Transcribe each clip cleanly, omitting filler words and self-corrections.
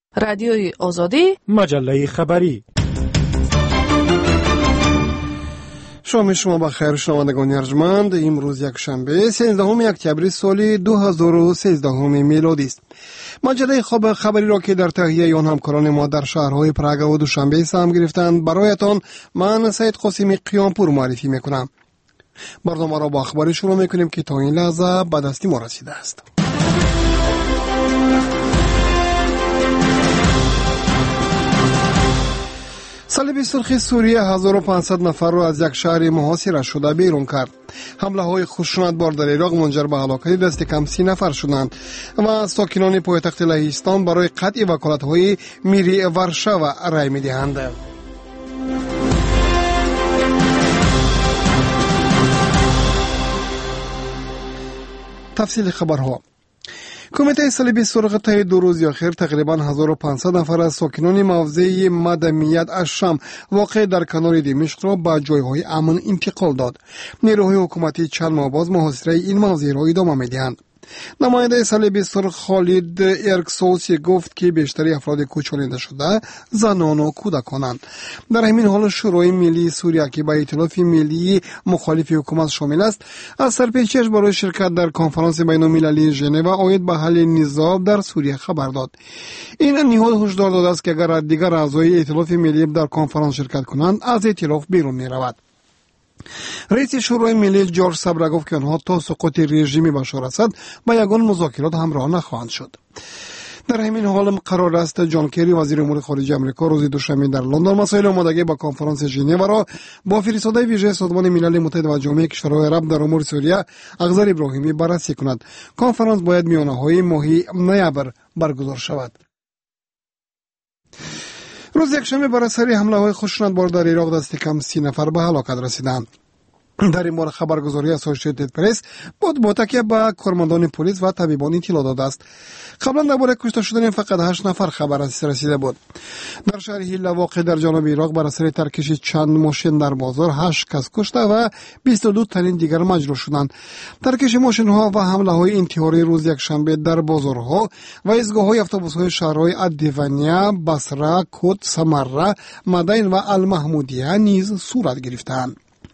رادیوی آزادی، مجله خبری. شما بخیر شنوندگان ارجمند. امروز یک شنبه 13 اکتبر سال 2013 میلادی است. مجله خبری را که در تهیه آن همکاران ما در شهرهای پراگ و دوشنبه سهم گرفتند برایتان من سید قاسمی قیامپور معرفی میکنم. برنامه را با اخباری شروع میکنیم که تا این لحظه به دست ما رسیده است. صلیب سرخ سوریه 1500 نفر را از یک شهر محاصره شده بیرون کرد. حمله های خشونتبار در عراق منجر به هلاکت دست کم 30 نفر شدند و ساکنان پایتخت لهستان برای قطع وکالت های میری ورشاو رای میدهند. تفصیل خبرها. کمیته صلیب سرخ طی 2 روز اخیر تقریبا 1500 نفر از ساکنان موضع مدمیت الشام واقع در کنار دمشق را به جایهای امن انتقال داد. نیروهای حکومتی چند ماه باز محاصره این موضع را ادامه می‌دهند. نماینده صلیب سرخ خالد ارکسوسی گفت که بیشتری افراد کوچانیده شده زنان و کودکانند. در همین حال شورای ملی سوریه که به ائتلاف ملی مخالف حکومت شامل است از سرپیچی‌اش برای شرکت در کنفرانس بین‌المللی ژنو عاید به حل نزاع در سوریه خبر داد. این نهاد هشدار داده است که اگر دیگر اعضای ائتلاف ملی در کنفرانس شرکت کنند از ائتلاف بیرون می‌رود. رئیس شورای ملی جورج سبرا گفت که آنها تا سقوط رژیم بشار اسد با یگان مذاکرات همراه نخواهند شد. در همین حال قرار است جان کری وزیر امور خارجه آمریکا روز دوشنبه در لندن مسائل آمادگی با کنفرانس ژنو را با فرستاده ویژه سازمان ملل متحد و جامعه کشورهای عرب در امور سوریه اخضر ابراهیمی بررسی کند. کنفرانس باید میانه‌های ماه نوامبر برگزار شود. روز یکشنبه بر اثر حمله‌های خشونتبار در عراق دست کم 30 نفر به هلاکت رسیدند. در این باره خبرگزاری اسوسییتد پرس با تکیه به کارمندان پلیس و طبیبان اطلاع داده است. قبلا درباره کشته شدن فقط 8 نفر خبر رسیده بود. در شهر هیلا واقع در جنوب عراق بر اثر ترکش چند ماشین در بازار 8 کس کشته و 22 تن دیگر مجروح شدند. ترکش ماشین ها و حمله های انتحاری روز یکشنبه در بازارها و ایستگاه های اتوبوس های شهرهای ادیونیا، بصره، کود، سمره، مدین و المحمودیه نیز صورت گرفتند.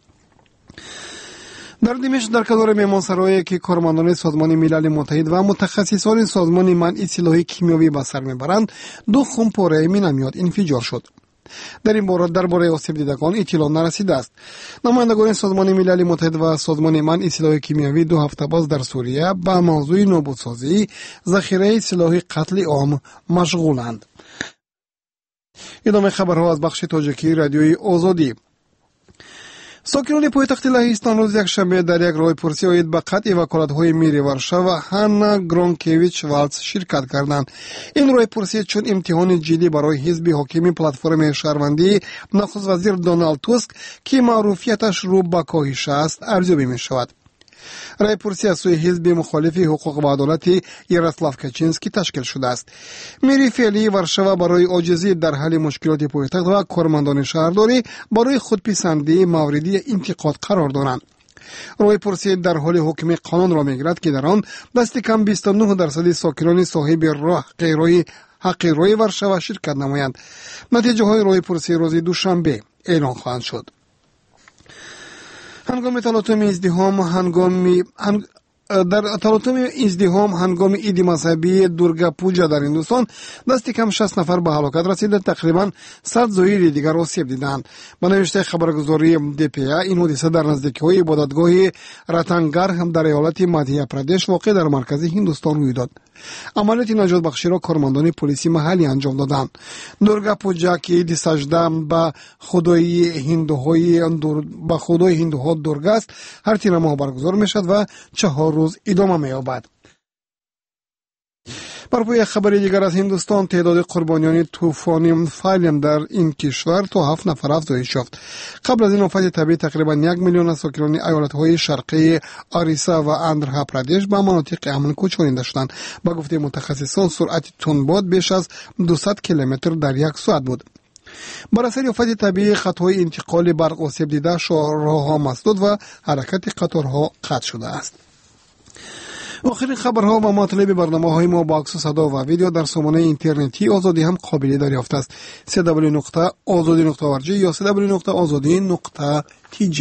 در دمشق در کنار مهمانسرایی که کارمندان سازمان ملل متحد و متخصصان سازمان منع سلاح کیمیایی به سر میبرند 2 خم پاره مینامیات انفجار شد. در این باره درباره آسیب دیدگان اطلاع نرسیده است. نمایندگان سازمان ملل متحد و سازمان منع سلاح کیمیایی 2 هفته باز در سوریه به موضوع نابودسازی ذخیره سلاح قتل عام مشغولند. ادامه خبرها از بخش تاجیکی رادیوی آزادی. ساکنان پایتخت لهستان روز یکشنبه در یک راهپرسی عاید به قطع وکالت‌های میری ورشاو و هانا گرونکویچ والتز شرکت کردند. این راهپرسی چون امتحان جدی برای حزب حاکم پلتفرم شهروندی نخست وزیر دونالد توسک که معروفیتش رو به کاهش است ارزیابی می شود. راهپرسی از سوی حزب مخالف حقوق و عدالت یاروسلاو کاچینسکی تشکیل شده است. میری فعلی ورشاو برای عاجزی در حل مشکلات پایتخت و کارمندان شهرداری برای خودپسندی موردی انتقاد قرار دارند. راهپرسی در حال حکم قانون را میگیرد که در آن دست کم 29% ساکنان صاحب حق رای ورشاو شرکت نمایند. نتیجه های راهپرسی روز دوشنبه اعلام خواهند شد. هنگام تلاطم ازدحام هنگام عید مذهبی دورگا پوجا در هندوستان دست کم 60 نفر به هلاکت رسیده، تقریبا 100 زائر دیگر آسیب دیدند. به نوشته خبرگزاری DPA این حادثه در نزدیکی عبادتگاه رتنگر هم در ایالت مدهیا پردیش واقع در مرکز هندوستان روی داد. عملیات نجات بخشی را کارمندان پلیسی محلی انجام دادند. دورگا پوجا که عید سجده به خدای هندوها دورگا است هر 3 ماه برگزار می شود و 4 روز ادامه می یابد. بر پای خبری دیگر از هندوستان تعداد قربانیان طوفان فیلم در این کشور تا 7 نفر افزایش یافت. قبل از این آفت طبیعی تقریبا 1 میلیون از ساکنان ایالت‌های شرقی آریسا و آندھرا پردیش به مناطق امن کوچانیده شدند. با گفته متخصصان سرعت تندباد بیش از 200 کیلومتر در یک ساعت بود. بر اثر آفت طبیعی خطهای انتقال برق آسیب دیده، راه‌ها مسدود و حرکت قطارها قطع شده است. آخرین خبرها و مطالب برنامه‌های ما با عکس و صدا و ویدیو در سامانه اینترنتی آزادی هم قابل دریافت است. www.azadi.org یا www.azadi.tj.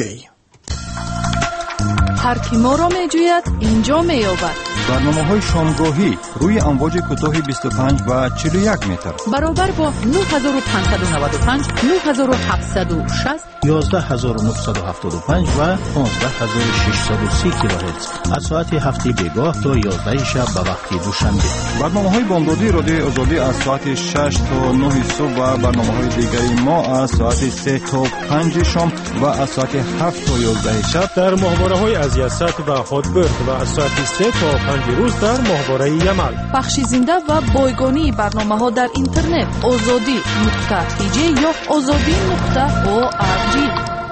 هر کی ما را می‌جوید اینجا می‌یابد. برنامه‌های شامگاهی روی امواج کوتاه 25 و 41 متر برابر با 9595 9760 11975 و 15630 کیلوهرتز از ساعت هفته بیگاه تا 11 شب به وقت دوشنبه. برنامه‌های بامدادی رادیو آزادی از ساعت 6 تا 9 صبح و برنامه‌های دیگری ما از ساعت 3 تا 5 شام و از ساعت 7 تا 11 شب در ماهواره‌های از یسط و هادبرد و از ساعت 3 تا 5 روز در ماهواره یمل. بخش زنده و بایگانی برنامه‌ها در اینترنت azadi.tj یا azadi.org.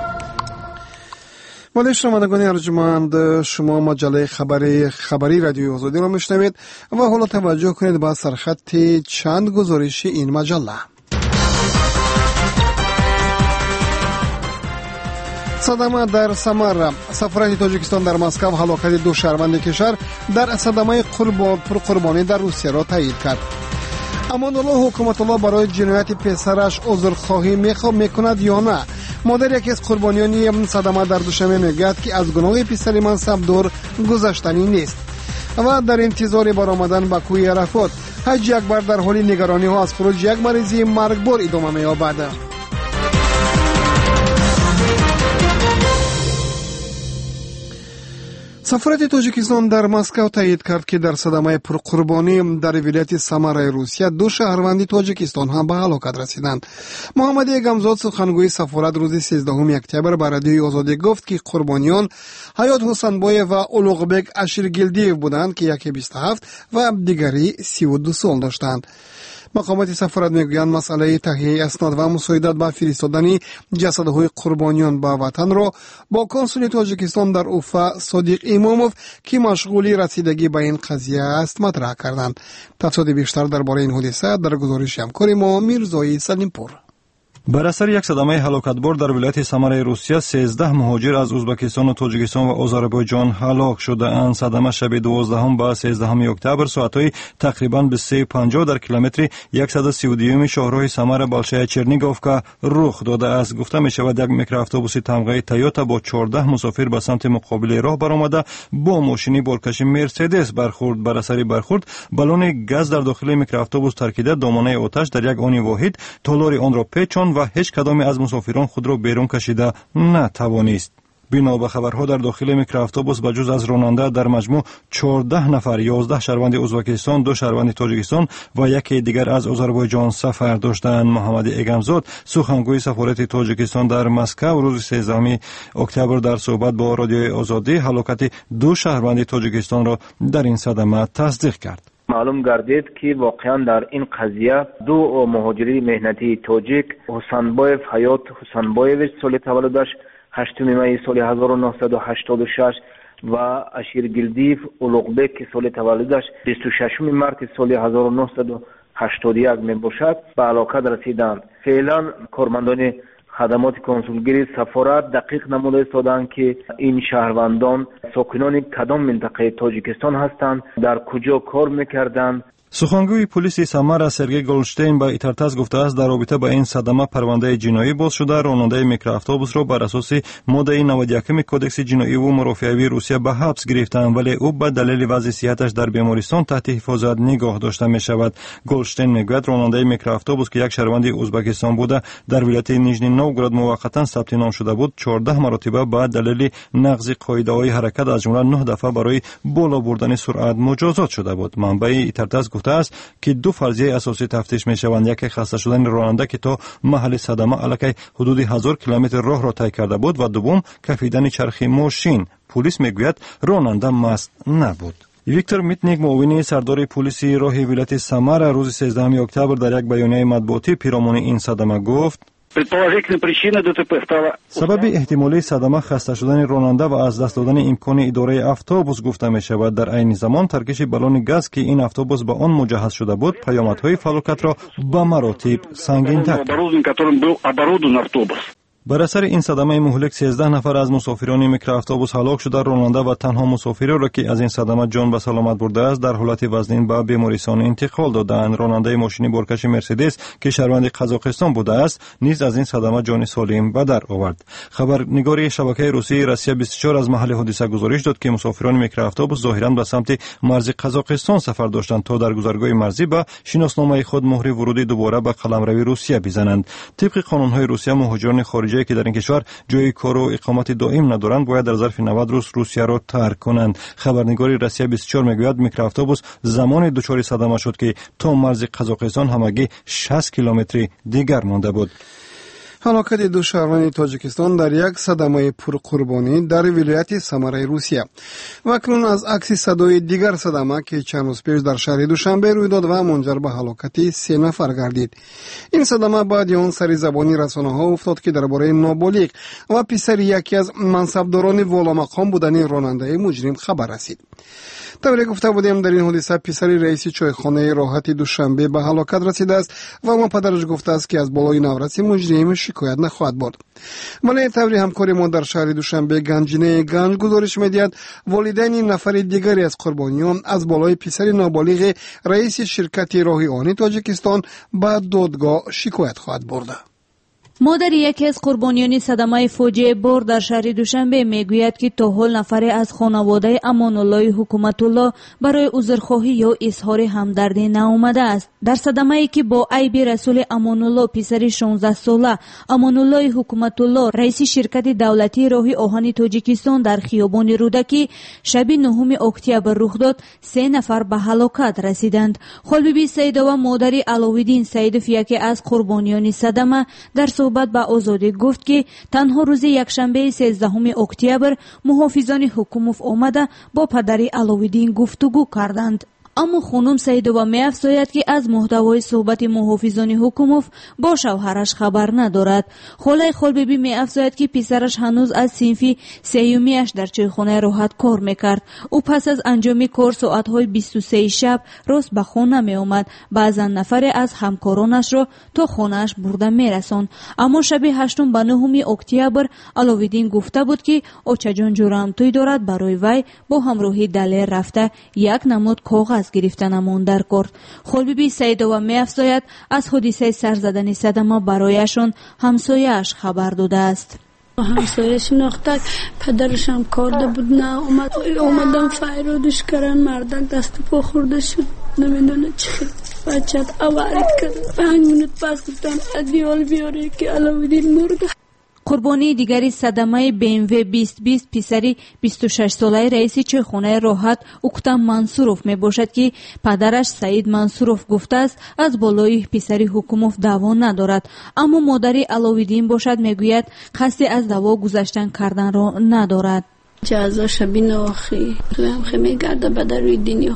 مالی شنوندگان ارجمند، شما مجله خبری رادیو آزادی را میشنوید و حالا توجه کنید به سرخط چند گزارش این مجله. صدمه در سمر، سفارت تاجیکستان در مسکو هلاکت 2 شهروند کشور در صدمه پرقربانی در روسیه را تایید کرد. امان الله حکومت الله برای جنایت پسرش عذرخواهی میکند یا نه؟ مادر یکی از قربانیان این صدمه در دوشنبه میگوید که از گناه پسر منصبدار گذشتنی نیست و در انتظار برآمدن به کوی عرفات حج اکبر در حال نگرانی ها از خروج یک مریضی مرگبار ادامه می‌یابد. سفارت تاجیکستان در مسکو تایید کرد که در صدمه پرقربانی در ولایت سمر روسیه 2 شهروند تاجیکستان هم به هلاکت رسیدند. محمد اگمزاد سخنگوی سفارت روز 13 اکتبر به رادیوی آزادی گفت که قربانیان حیات حسنبایف و اولوغبک اشیرگیلدیف بودند که یکی 27 و دیگری 32 سال داشتند. مقامات سفارت میگویند مسئله تهیه اسناد و مساعدت به فرستادن جسدهای قربانیان به وطن را با کنسول تاجیکستان در اوفا صادق اماموف که مشغول رسیدگی به این قضیه است مطرح کردند. تفصیل بیشتر درباره این حادثه در گزارش همکار ما میرزایی سلیمپور. بر اثر یک صدمه هلاکتبار در ولایت سمر روسیه 13 مهاجر از ازبکستان و تاجیکستان و آذربایجان هلاک شده‌اند. صدمه شب 12 با 13 اکتبر ساعت‌های تقریباً به 3:50 در کیلومتر 132 شاهراه سمر بالشای چرنیگوفکا رخ داده است. گفته می‌شود یک میکرواتوبوس تمغه تویوتا با 14 مسافر به سمت مقابل راه برآمده با ماشینی بارکش مرسدس برخورد. بر اثر برخورد بالون گاز در داخل میکرواتوبوس ترکیده دامنه آتش در یک آن واحد تالار آن را پیچاند و هیچ کدام از مسافران خود را بیرون کشیده نتوانست. بنا به خبرها در داخل میکرواتوبوس به جز از راننده در مجموع 14 نفر 11 شهروند ازبکستان، 2 شهروند تاجیکستان و یکی دیگر از آذربایجان سفر داشتند. محمد اگمزاد سخنگوی سفارت تاجیکستان در مسکو روز 13 اکتبر در صحبت با رادیو آزادی هلاکت 2 شهروند تاجیکستان را در این صدمه تصدیق کرد. معلوم گردید که واقعا در این قضیه 2 مهاجری مهنتی تاجیک حسنبایف حیات حسنبایف سال تولدش 8 می سال 1986 و اشیرگیلدیف اولوغبک سال تولدش 26 مارس سال 1981 می باشد به هلاکت رسیدند. فعلا کارمندان خدمات کنسولگری سفارت دقیق نموده ایستادند که این شهروندان ساکنان کدام منطقه تاجیکستان هستند، در کجا کار میکردند. سخنگوی پلیس سمر سرگئی گولشتین به ایترتاس گفته است در رابطه با این صدمه پرونده جنایی باز شده. راننده میکرواتوبوس را بر اساس ماده 91 کدکس جنایی و مرافعاوی روسیه به حبس گرفتند ولی او به دلیل وضع صحتش در بیمارستان تحت حفاظت نگاه داشته می شود. گولشتین میگوید راننده میکرواتوبوس که یک شهروند ازبکستان بوده در ولایت نیژنی نوگراد موقتا ثبت نام شده بود 14 مرتبه به دلیل نقض قاعده‌های حرکت از جمله 9 دفعه برای بالا بردن سرعت مجازات شده بود. منبع ایترتاس است که 2 فرضیه اساسی تفتیش می شوند. یک خسته شدن راننده که تا محل صدمه الکی حدود 1000 کیلومتر راه را طی کرده بود و دوم کفیدن چرخ ماشین. پلیس میگوید راننده مست نبود. ویکتور میتنیک معاون سردار پلیس راه ولایت سمر روز 13 اکتبر در یک بیانیه مطبوعاتی پیرامون این صدمه گفت سبب احتمالی صدمه خسته شدن راننده و از دست دادن امکان اداره اتوبوس گفته می شود. در عین زمان ترکش بالون گاز که این اتوبوس به آن مجهز شده بود پیامدهای فلاکت را به مراتب سنگین‌تر کرد. بر اثر این صدمه مهلک 13 نفر از مسافران میکرواتوبوس هلاک شده. راننده و تنها مسافری را که از این صدمه جان به سلامت برده است در حالت وزنین به بیمارستان انتقال دادند. راننده ماشین بارکش مرسدس که شهروند قزاقستان بوده است نیز از این صدمه جان سالم به در آورد. خبرنگار شبکه روسی روسیا 24 از محل حادثه گزارش داد که مسافران میکرواتوبوس ظاهرا به سمت مرز قزاقستان سفر داشتند تا در گذرگاه مرزی به شناسنامه خود مهر ورودی دوباره به قلمرو روسیه بزنند. طبق قانون‌های روسیه مهاجران خارجی که در این کشور جای کار و اقامت دائم ندارند باید در ظرف 90 روز روسیه را ترک کنند. خبرنگار روسیا 24 میگوید میکرواتوبوس زمان دچار صدمه شد که تا مرز قزاقستان همگی 60 کیلومتری دیگر مانده بود. هلاکت دو شهروند تاجیکستان در یک صدمه پرقربانی در ولایت سمره روسیه. و اکنون از عکس صدای دیگر صدمه که چند روز پیش در شهر دوشنبه روی داد و منجر به هلاکت 3 نفر گردید. این صدمه بعد آن سر زبانی رسانه‌ها افتاد که درباره نابالغ و پسر یکی از منصبداران والامقام بودن راننده مجرم خبر رسید. طوری گفته بودیم در این حادثه پسر رئیس چایخانه راحت دوشنبه به هلاکت رسیده است و ما پدرش گفته است که از بالای نورس مجرم شکایت نخواهد برد. ولی طوری همکار ما در شهر دوشنبه گنجینه گنج گزارش می‌دهد والدین نفر دیگری از قربانیان از بالای پسر نابالغ رئیس شرکت راهی تاجیکستان به دادگاه شکایت خواهد برد. مادر یکی از قربانیان صدمه فوجیه بار در شهر دوشنبه میگوید که تا حال نفری از خانواده امان الله حکومت الله برای عذرخواهی یا اظهار همدردی نآمده است. در صدمه ای که با عیب رسول امان الله پسر 16 ساله امان الله حکومت الله رئیس شرکت دولتی راهی آهن تاجیکستان در خیابان رودکی شب 9 اکتبر رخ داد، 3 نفر به هلاکت رسیدند. خالبیبی سیدا و مادر علاوالدین سیدوف یکی از قربانیان صدمه در صحبت با آزادی گفت که تنها روز یکشنبه 13 اکتبر محافظان حکومت آمده با پدر علاوالدین گفتگو کردند. اما خانم سیدوبا می افزاید که از محتوای صحبت محافظان حکومت با شوهرش خبر ندارد. خاله خالبیبی می افزاید که پسرش هنوز از صنف سیومیش در چایخانه راحت کار میکرد. او پس از انجام کار ساعتهای 23 شب راست به خانه می آمد. بعضا نفر از همکارانش را تا خانهش برده می رساند. اما شب 8 به 9 اکتبر علاوالدین گفته بود که اوچجان جورمتوی دارد برای وی با همراهی دلیل رفته یک نماد کاغذ گرفتن ماندر کرد. خالبیبی سیدوبا می افزاید از حادثه سر زدن صدمه برایشان همسایه‌اش خبر داده است. همسایه شناختک پدرشم کارده بود نه اومدم فیرودش کردن مردک دست پا خورده شد نمیدونه چی بچت اوارد کرد 5 منوت پس گفتن ادیال بیاره که علاوالدین مرده. قربانی دیگری صدمه BMW 2020 پسری 26 ساله رئیس چایخانه راحت اوکتم منصوروف می باشد که پدرش سعید منصوروف گفته است از بالای پسری حکومت دعوا ندارد. اما مادر علاوالدین باشد میگوید قصد از دعوا گذشتن کردن را ندارد. جزا شبین آخی خیلی گرده بدر روی دنیا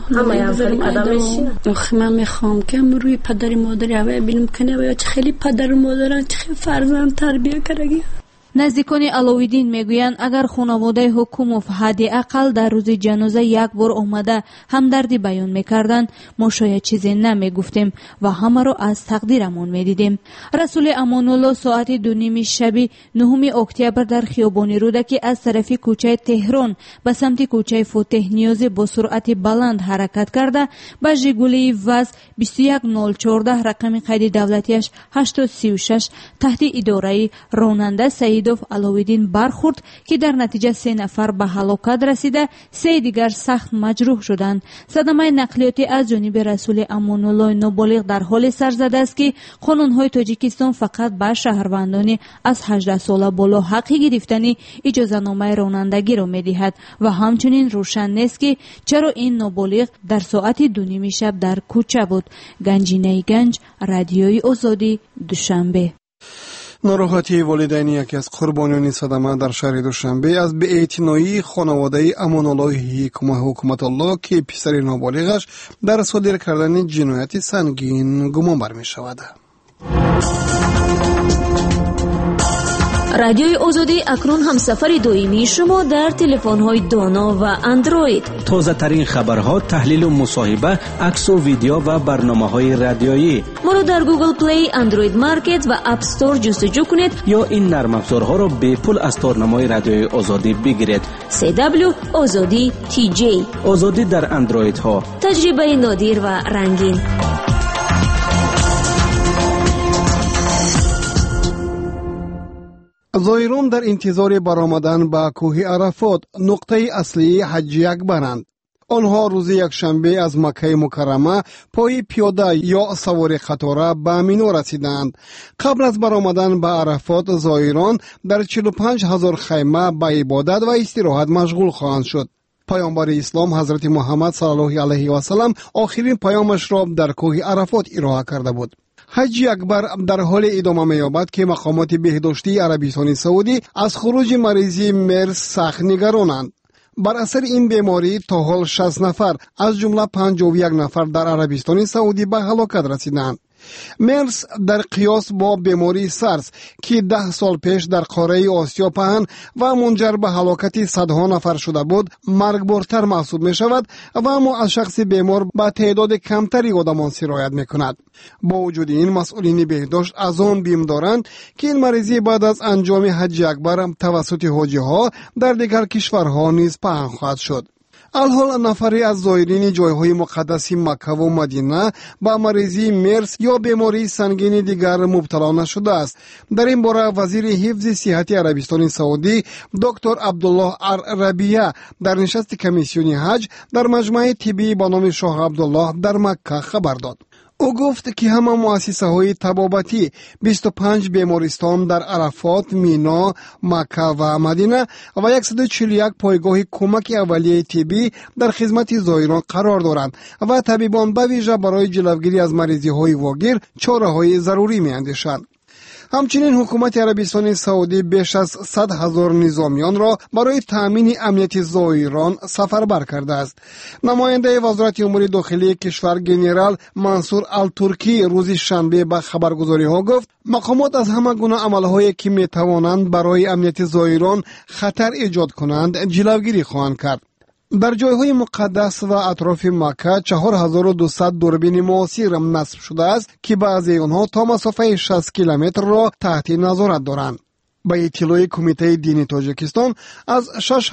من میخوام که روی پدر مادر اوه بینم کنه و یا چه خیلی پدر مادران چه خیلی فرزند تربیه کرده. نزدیکان علاوالدین میگویند اگر خانواده حکومت حداقل در روز جنازه یک بار آمده همدردی بیان میکردند ما شاید چیزی نمیگفتیم و همه را از تقدیرمان میدیدیم. رسول امان الله ساعت 2:30 شب 9 اکتبر در خیابان رودکی از طرف کوچه تهران به سمت کوچه فاتح نیازی با سرعت بلند حرکت کرده با ژگولی وز 21014 رقم قید دولتیش 836 تحت اداره راننده سعید علاوالدین برخورد که در نتیجه 3 نفر به هلاکت رسیده 3 دیگر سخت مجروح شدند. صدمه نقلیاتی از جانب رسول امان الله نابالغ در حال سر زده است که قانون‌های تاجیکستان فقط به شهروندان از 18 ساله بالا حق گرفتن اجازه‌نامه رانندگی را می‌دهد و همچنین روشن نیست که چرا این نابالغ در ساعت 2:30 شب در کوچه بود. گنجینه گنج، رادیوی آزادی، دوشنبه. ناراحتی والدین یکی از قربانیان صدمه در شهر دوشنبه از بی‌اعتنایی خانواده امان الله حکومت الله که پسر نابالغش در صادر کردن جنایت سنگین گمان بر می شود. رادیوی آزادی اکنون هم سفر دائمی شما در تلفن‌های دانا و اندروید. تازه ترین خبرها، تحلیل و مصاحبه، عکس و ویدیو و برنامه‌های رادیویی. ما رو در گوگل پلی، اندروید مارکت و اپ استور جستجو کنید یا این نرم افزارها رو به پول از تورنمای رادیوی آزادی بگیرید. CW آزادی TJ. آزادی در اندروید ها. تجربه نادر و رنگین. زائران در انتظار برآمدن به کوه عرفات، نقطه اصلی حج اکبرند. آنها روز یکشنبه از مکه مکرمه پای پیاده یا سوار قطاره به مینا رسیدند. قبل از برآمدن به عرفات، زائران در 45,000 خیمه به عبادت و استراحت مشغول خواهند شد. پیامبر اسلام حضرت محمد صلی الله علیه و سلم آخرین پیامش را در کوه عرفات ارائه کرده بود. حج اکبر در حال ادامه می‌یابد که مقامات بهداشتی عربستان سعودی از خروج مریضی مرس سخت نگرانند. بر اثر این بیماری تا حال 60 نفر از جمله 51 نفر در عربستان سعودی به هلاکت رسیدند. مرس در قیاس با بیماری سارس که 10 سال پیش در قاره آسیا پهن و منجر به هلاکت صدها نفر شده بود مرگبارتر محسوب می شود و اما از شخص بیمار به تعداد کمتری آدمان سرایت می کند. با وجود این، مسئولین بهداشت از آن بیم دارند که این مریضی بعد از انجام حج اکبر توسط حاجی ها در دیگر کشورها نیز پهن خواهد شد. الحال نفری از زائرین جایهای مقدس مکه و مدینه با مریضی مرس یا بیماری سنگین دیگر مبتلا نشده است. در این باره وزیر حفظ صحت عربستان سعودی دکتر عبدالله ربیعه در نشست کمیسیون حج در مجمع طبی به نام شاه عبدالله در مکه خبر داد. او گفت که همه مؤسسه های طبابتی 25 بیمارستان در عرفات، مینا، مکه و مدینه و 141 پایگاه کمک اولیه طبی در خدمت زائران قرار دارند و طبیبان به ویژه برای جلوگیری از مریضی های واگیر چاره های ضروری می اندیشند. همچنین حکومت عربستان سعودی بیش از 100,000 نظامیان را برای تامین امنیت زائران سفربر کرده است. نماینده وزارت امور داخلی کشور گنرال منصور الترکی روز شنبه به خبرگزاری ها گفت مقامات از همه گونه عملهایی که می توانند برای امنیت زائران خطر ایجاد کنند جلوگیری خواهند کرد. در جایهای مقدس و اطراف مکه 4200 دوربین معاصر نصب شده است که بعضی آنها تا مسافه 60 کیلومتر را تحت نظارت دارند. به اطلاع کمیته دینی تاجیکستان از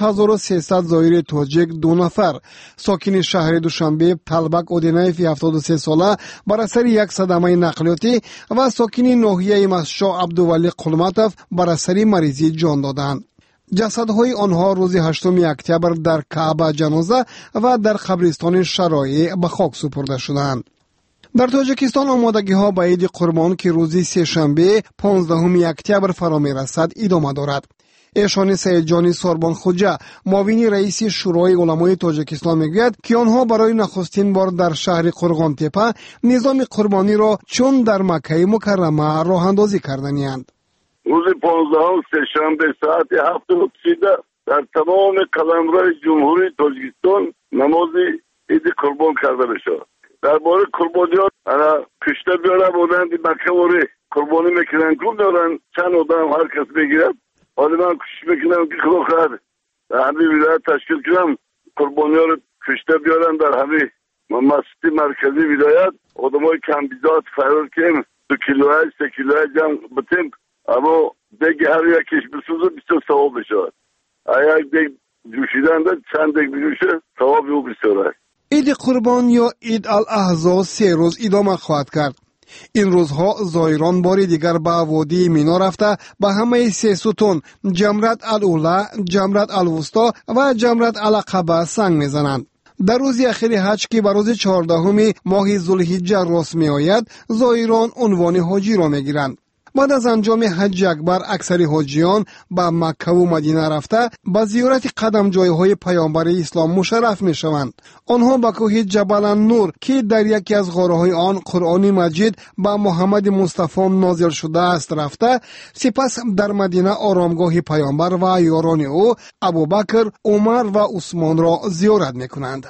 6300 زائر تاجیک 2 نفر ساکن شهر دوشنبه طلبک اودینایف 73 ساله بر اثر یک صدمه نقلیاتی و ساکن ناحیه مسجد عبدولی قلمتوف بر اثر مریضی جان دادند. جسدهای آنها روز 8 اکتبر در کعبه جنازه و در قبرستان شرایع به خاک سپرده شدند. در تاجیکستان آمادگی ها به عید قربان که روز سه شنبه 15 اکتبر فرا می رسد ادامه دارد. ایشان سید جانی سوربان خوجه معاون رئیس شورای علمای تاجیکستان میگوید که آنها برای نخستین بار در شهر قرغان تپه نظام قربانی را چون در مکه مکرمه راه اندازی کردند. روز 15 سه‌شنبه ساعت 7:30 در تمام قلمرو جمهوری تاجیکستان نماز عید قربان کرده بشه. درباره قربانیات انا کشته بیاره بودند مکه وری قربانی میکنن کل دارن چند آدم هر کس بگیرد. حالا من کوشش میکنم که خدا خیر در همین ولایت تشکیل کنم قربانی ها رو کشته بیارن در همین مسجد مرکزی ولایت آدمای کم بیزات فرار کنیم 2 کیلوه 3 کیلوه جمع بتیم اما دیگه هر یکیش بسوزه 20 ثواب بشه. اگر دیگه جوشیدن ده چند دیگه بجوشه ثوابی او بسیاره. عید قربان یا عید الاضحی 3 روز ادامه خواهد کرد. این روزها زائران بار دیگر به وادی مینا رفته به همه 3 ستون جمرت الاولا، جمرت الوسطی و جمرت العقبه سنگ میزنند. در روز اخیر حج که به روز 14 ماه ذوالحجه راست می آید، زائران عنوان حاجی را میگیرند. بعد از انجام حج اکبر اکثر حاجیان به مکه و مدینه رفته به زیارت قدم جایهای پیامبر اسلام مشرف می شوند. آنها به کوه جبل النور که در یکی از غارهای آن قرآن مجید به محمد مصطفی نازل شده است رفته، سپس در مدینه آرامگاه پیامبر و یاران او ابوبکر، عمر و عثمان را زیارت می کنند.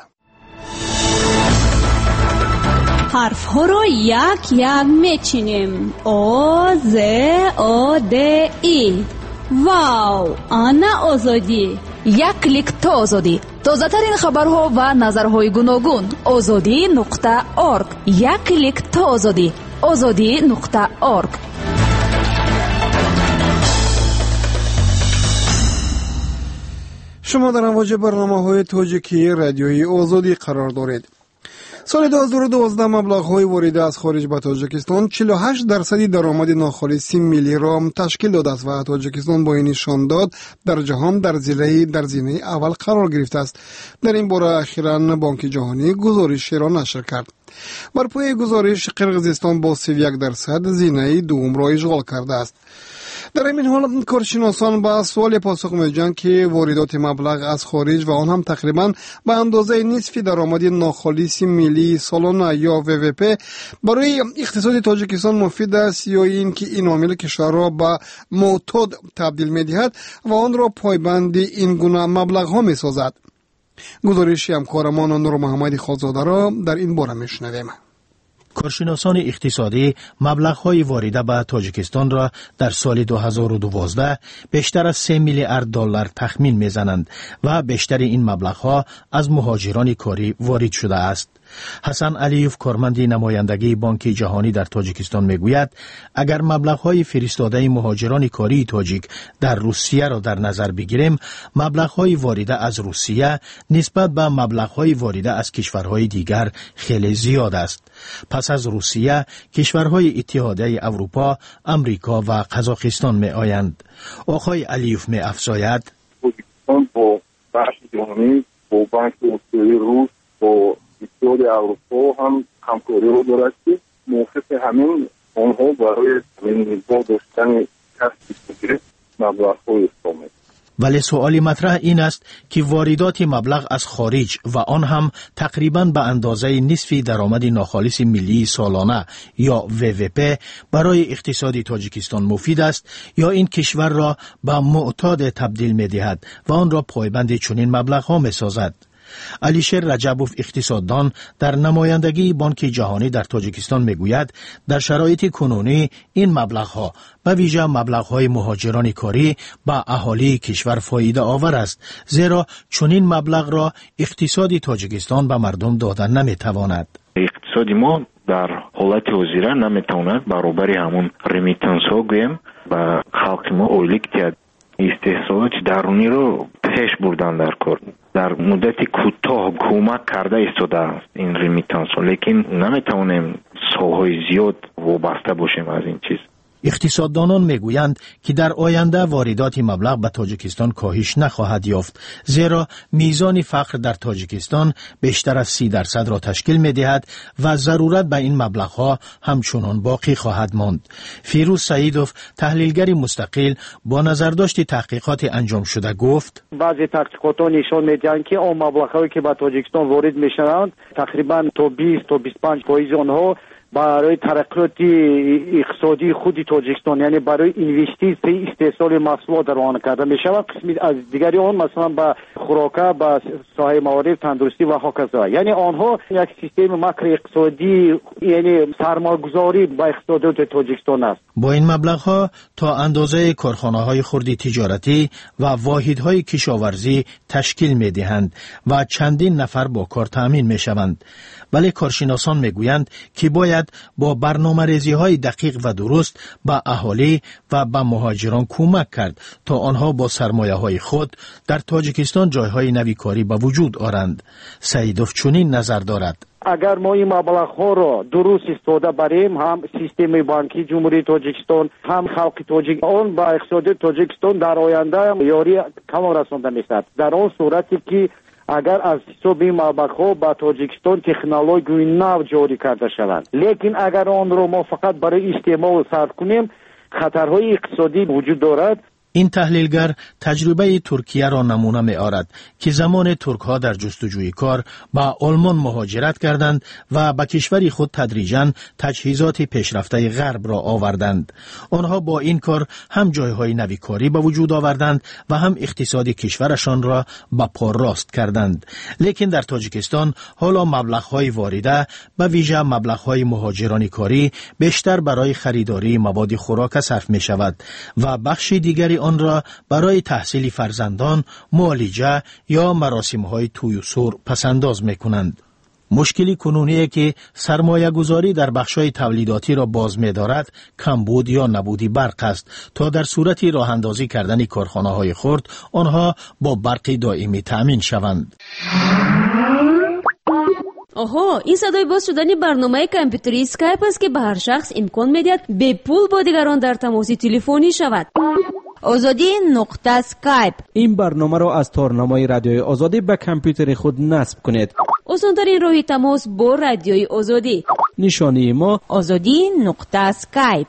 حرف ها رو یک یک میچینیم. او ز او د ای واو، آنا آزادی. یک کلیک تا آزادی. تازه‌ترین خبرها و نظرهای گوناگون. azadi.org. یک کلیک تا آزادی. azadi.org. شما در امواج برنامه‌های تاجیکی رادیویی آزادی قرار دارید. سال 2012 مبلغ‌های وارده از خارج به تاجیکستان 48% درآمد ناخالص ملی را تشکیل داده است و تاجیکستان با این نشان داد در جهان در زینه اول قرار گرفته است. در این باره اخیراً بانک جهانی گزارشی را نشر کرد. بر پایه گزارش قرقیزستان با 31% زینه دوم را اشغال کرده است. در این حال کارشناسان به سوال پاسخ می‌دهند که واردات مبلغ از خارج و آن هم تقریباً به اندازه نصف درآمد ناخالص ملی سالانه یا WWP برای اقتصاد تاجیکستان مفید است یا این که این عامل کشور را به معتاد تبدیل می‌دهد و آن را پایبند این گونه مبلغ‌ها می‌سازد. گزارش همکارمان نور محمد خالزاده را در این باره می‌شنویم. کارشناسان اقتصادی مبلغ‌های وارده به تاجیکستان را در سال 2012 بیشتر از 3 میلیارد دلار تخمین می‌زنند و بیشتر این مبلغ‌ها از مهاجران کاری وارد شده است. حسن علیوف کارمند نمایندگی بانک جهانی در تاجیکستان میگوید اگر مبلغ‌های فرستاده مهاجران کاری تاجیک در روسیه را در نظر بگیریم، مبلغ‌های وارده از روسیه نسبت به مبلغ‌های وارده از کشورهای دیگر خیلی زیاد است. پس از روسیه کشورهای اتحادیه اروپا، امریکا و قزاقستان میآیند. آقای علیوف می‌افزاید تاجیکستان با بخش جهانی با بانک روس با اتحاد اروپا هم همکاری رو دارد که موافق همین آنها برای با داشتن کسب مبلغ‌های استامد. ولی سؤال مطرح این است که واردات مبلغ از خارج و آن هم تقریباً به اندازه نصف درآمد ناخالص ملی سالانه یا WWP برای اقتصاد تاجیکستان مفید است یا این کشور را به معتاد تبدیل می دهد و آن را پایبند چنین مبلغ‌ها می سازد. علیشیر رجبوف اقتصاددان در نمایندگی بانک جهانی در تاجیکستان میگوید در شرایط کنونی این مبلغ‌ها به ویژه مبلغ‌های مهاجران کاری به اهالی کشور فایده آور است، زیرا چنین مبلغ را اقتصاد تاجیکستان به مردم دادن نمیتواند. اقتصاد ما در حالت حاضر نمیتواند برابر همون ریمیتنس ها گویم و خلق ما اولیک کرد استحصالات درونی رو پیش بردن در کار. در مدت کوتاه کمک کرده ایستاده است این ریمیتنس ها، لیکن نمیتونیم سالهای زیاد وابسته باشیم از این چیز. اقتصاددانان میگویند که در آینده واردات مبلغ به تاجیکستان کاهش نخواهد یافت، زیرا میزان فقر در تاجیکستان بیشتر از 30% را تشکیل میدهد و ضرورت به این مبلغ‌ها همچنان باقی خواهد ماند. فیروز سعیدوف تحلیلگر مستقل با نظرداشت تحقیقات انجام شده گفت بعضی تحقیقات نشان میدهند که اون مبلغ‌هایی که به تاجیکستان وارد میشوند تقریبا تا 20 تا 25% آنها برای ترقیات اقتصادی خود تاجیکستان، یعنی برای اینوستیسی استحصال محصولات روانه کرده می شود. قسمی از دیگری آن مثلا به خوراکه، به ساحه موارد تندرستی و هاکذا، یعنی آنها یک سیستم مکر اقتصادی یعنی سرمایه‌گذاری به اقتصاد تاجیکستان است. با این مبلغ‌ها تا اندازه کارخانه‌های خردی تجارتی و واحدهای کشاورزی تشکیل می‌دهند و چندین نفر با کار تأمین می‌شوند. ولی کارشناسان می‌گویند که باید با برنامه‌ریزی‌های دقیق و درست به اهالی و به مهاجران کمک کرد تا آنها با سرمایه‌های خود در تاجیکستان جای‌های نوی کاری به وجود آورند. سعیدوف چنین نظر دارد. اگر ما این مبلغ‌ها را درست استفاده بریم، هم سیستم بانکی جمهوری تاجیکستان هم خلق تاجیک آن با اقتصاد تاجیکستان در آینده یاری کم رسانده می‌شود. در آن صورتی که اگر از حساب این مبلغ‌ها با تاجیکستان تکنولوژی نو جاری کرده شود، لیکن اگر آن را ما فقط برای استعمال صرف کنیم خطرهای اقتصادی وجود دارد. این تحلیلگر تجربه ترکیه را نمونه می آورد که زمان ترک ها در جستجوی کار به آلمان مهاجرت کردند و به کشور خود تدریجاً تجهیزات پیشرفته غرب را آوردند. آنها با این کار هم جایهای نوی کاری به وجود آوردند و هم اقتصاد کشورشان را به پا راست کردند. لیکن در تاجیکستان حالا مبلغ‌های وارده به ویژه مبلغ‌های مهاجران کاری بیشتر برای خریداری مواد خوراک صرف می شود و بخش دیگری آن را برای تحصیل فرزندان، معالجه یا مراسم‌های توی و سور پسنداز می‌کنند. مشکلی کنونی که سرمایه گذاری در بخش‌های تولیداتی را باز می‌دارد، کمبود یا نبودی برق است تا در صورت راه اندازی کردن کارخانه‌های خرد آنها با برق دائمی تأمین شوند. آها، این صدای باز شدن برنامه کامپیوتری اسکایپ است که به هر شخص امکان می‌دهد به پول با دیگران در تماس تلفنی شود. آزادی نقطه اسکایپ. این برنامه را از تارنمای رادیوی آزادی به کامپیوتر خود نصب کنید. آسان‌ترین راه تماس با رادیوی آزادی. نشانی ما آزادی نقطه اسکایپ.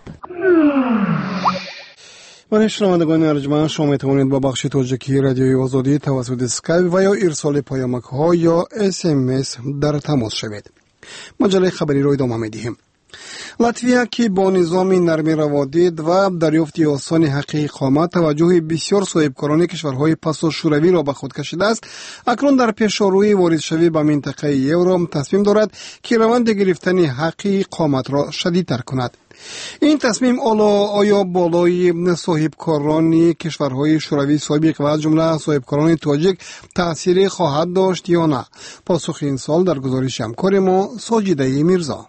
برای شنوندگان ارجمند، شما میتوانید با بخش تاجیکی رادیوی آزادی توسط اسکایپ و یا ارسال پیامک‌ها یا SMS در تماس شوید. مجله خبری را ادامه می‌دهیم. لاتویا که با نظام نرمی روادید و دریافت آسان حق اقامت توجه بسیار صاحبکاران کشورهای پسا شوروی را به خود کشیده است، اکنون در پیشروی واردشوی به منطقه یورو تصمیم دارد که روند گرفتن حق اقامت را شدیدتر کند. این تصمیم آیا بالای صاحبکاران کشورهای شوروی سابق و از جمله صاحبکاران تاجیک تأثیر خواهد داشت یا نه؟ پاسخ این سال در گزارش همکار ما ساجده میرزا.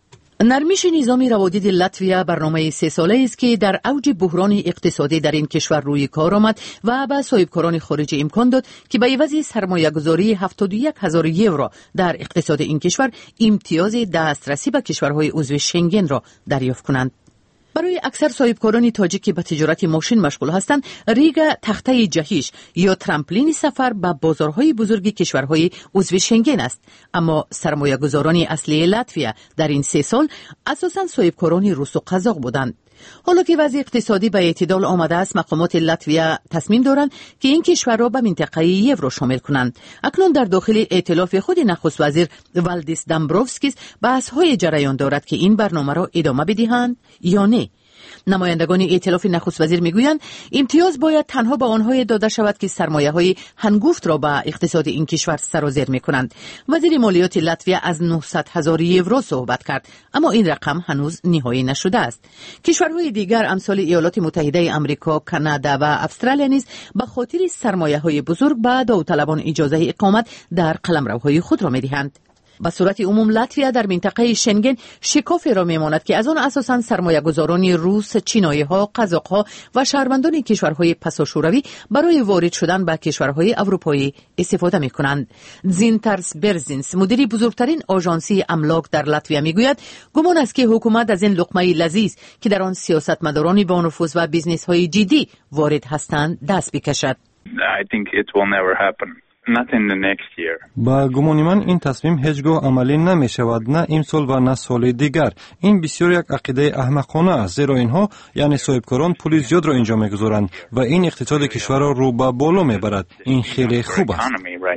نرمیش نظام روادید لاتویا برنامه 3 ساله است که در اوج بحران اقتصادی در این کشور روی کار آمد و به صاحبکاران خارجی امکان داد که به عوض سرمایه‌گذاری 71,000 یورو در اقتصاد این کشور امتیاز دسترسی به کشورهای عضو شنگن را دریافت کنند. برای اکثر صاحبکاران تاجیک که به تجارت ماشین مشغول هستند، ریگ تخته جهیش یا ترامپلین سفر به بازارهای بزرگ کشورهای عضو شنگن است. اما سرمایه‌گذاران اصلی لاتویا در این 3 سال اساساً صاحبکاران روس و قزاق بودند. حالا که وضع اقتصادی به اعتدال آمده است، مقامات لاتویا تصمیم دارند که این کشور را به منطقه یورو شامل کنند. اکنون در داخل ائتلاف خود نخست وزیر والدیس دامبروفسکیس بحث‌های جریان دارد که این برنامه را ادامه بدهند یا نه. نمایندگان ائتلاف نخست وزیر میگویند امتیاز باید تنها به آنهای داده شود که سرمایه‌های هنگفت را به اقتصاد این کشور سرازیر میکنند. وزیر مالیات لاتویا از 900,000 یورو صحبت کرد، اما این رقم هنوز نهایی نشده است. کشورهای دیگر امثال ایالات متحده آمریکا، کانادا و استرالیا نیز به خاطر سرمایه‌های بزرگ به داوطلبان اجازه اقامت در قلمروهای خود را میدهند. به صورت عموم لاتویا در منطقه شنگن شکافی را میماند که از آن اساساً سرمایه‌گذاران روس، چینایی‌ها، قزاق‌ها و شهروندان کشورهای پسا شوروی برای وارد شدن به کشورهای اروپایی استفاده می‌کنند. زینترس برزینس، مدیر بزرگترین آژانسی املاک در لاتویا میگوید گمان است که حکومت از این لقمه لذیذ که در آن سیاستمداران با نفوذ و بیزنس‌های جدی وارد هستند دست بکشد. I think it will never happen. Not in the next year. با گمان من این تصمیم هیچگاه عملی نمی شود، نه امسال و نه سال دیگر. این بسیار یک عقیده احمقانه است، زیرا اینها یعنی صاحبکاران پول زیاد را اینجا میگذارند و این اقتصاد کشور را رو به بالا میبرد. این خیلی خوب است.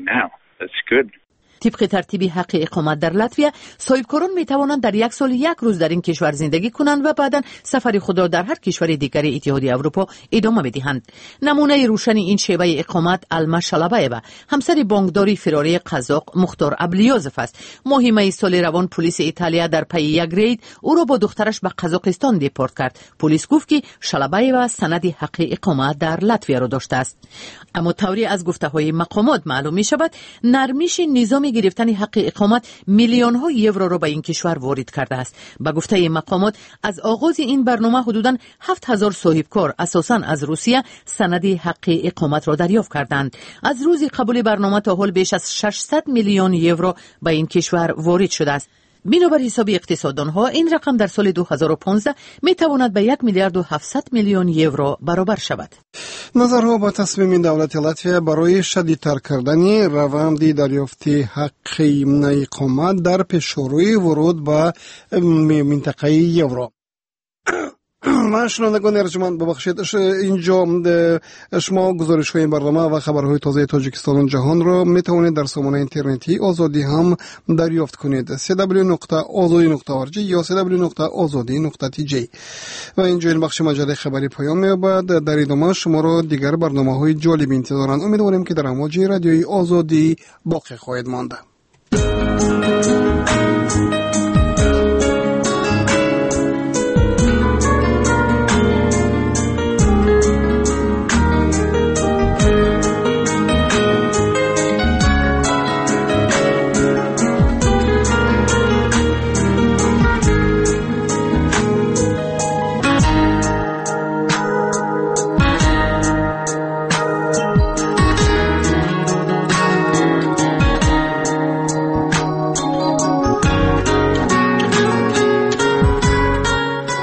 طبق ترتیب حق اقامت در لاتویا، صاحبکاران می توانند در یک سال 1 روز در این کشور زندگی کنند و بعداً سفر خود را در هر کشور دیگر اتحادیه اروپا ادامه بدهند. نمونه روشن این شیوه اقامت الما شلابایوا، همسر بانکداری فراری قزاق مختار ابلیازف است. ماه می سال روان پلیس ایتالیا در پی یک رید او را با دخترش به قزاقستان دیپورت کرد. پلیس گفت که شلابایوا سند حق اقامت در لاتویا را داشته است. اما طوری از گفته‌های مقامات معلوم می شود نرمیش نظام گرفتن حق اقامت میلیون ها یورو را به این کشور وارد کرده است. به گفته مقامات از آغاز این برنامه حدوداً 7,000 صاحبکار اساساً از روسیه سند حق اقامت را دریافت کردند. از روز قبول برنامه تا حال بیش از 600 میلیون یورو به این کشور وارد شده است. بنابر حساب اقتصاددانها این رقم در سال 2015 می تواند به 1 میلیارد و 700 میلیون یورو برابر شود. نظرها با تصمیم دولت لاتویا برای شدیدتر کردن روند دریافت حق اقامت در پیشروی ورود به منطقه یورو. من شنوندگان ارجمند ببخشید، اینجا شما گزارش های برنامه و خبرهای تازه تاجیکستان و جهان را می توانید در سامانه اینترنتی آزادی هم دریافت کنید. www.azadi.org یا www.azadi.tj. و اینجا این بخش مجله خبری پایان می‌یابد. در ادامه شما را دیگر برنامه‌های جالب انتظارند. امیدواریم که در امواج رادیوی آزادی باقی خواهید ماند.